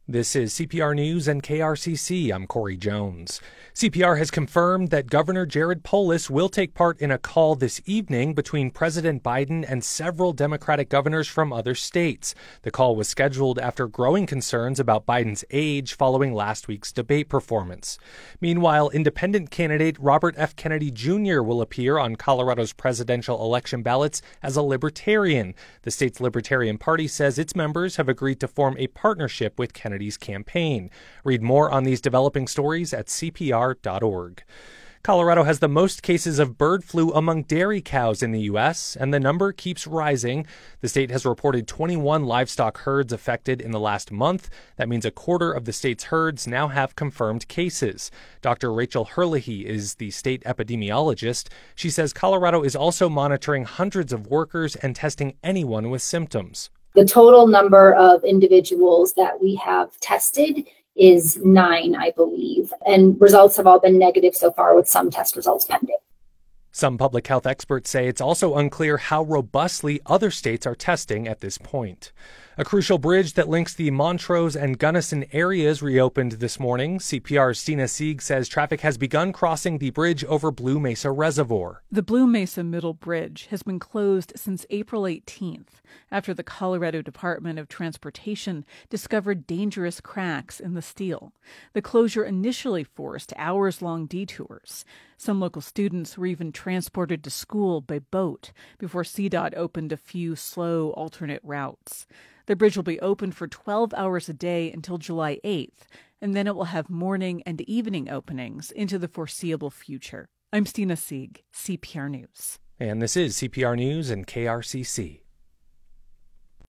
This is CPR News and KRCC. I'm Corey Jones. CPR has confirmed that Governor Jared Polis will take part in a call this evening between President Biden and several Democratic governors from other states. The call was scheduled after growing concerns about Biden's age following last week's debate performance. Meanwhile, independent candidate Robert F. Kennedy Jr. will appear on Colorado's presidential election ballots as a Libertarian. The state's Libertarian Party says its members have agreed to form a partnership with Kennedy's campaign. Read more on these developing stories at CPR.org. Colorado has the most cases of bird flu among dairy cows in the U.S., and the number keeps rising. The state has reported 21 livestock herds affected in the last month. That means a quarter of the state's herds now have confirmed cases. Dr. Rachel Herlihy is the state epidemiologist. She says Colorado is also monitoring hundreds of workers and testing anyone with symptoms. The total number of individuals that we have tested is 9, I believe, and results have all been negative so far, with some test results pending. Some public health experts say it's also unclear how robustly other states are testing at this point. A crucial bridge that links the Montrose and Gunnison areas reopened this morning. CPR's Stina Sieg says traffic has begun crossing the bridge over Blue Mesa Reservoir. The Blue Mesa Middle Bridge has been closed since April 18th after the Colorado Department of Transportation discovered dangerous cracks in the steel. The closure initially forced hours-long detours. Some local students were even transported to school by boat before CDOT opened a few slow alternate routes. The bridge will be open for 12 hours a day until July 8th, and then it will have morning and evening openings into the foreseeable future. I'm Stina Sieg, CPR News. And this is CPR News and KRCC.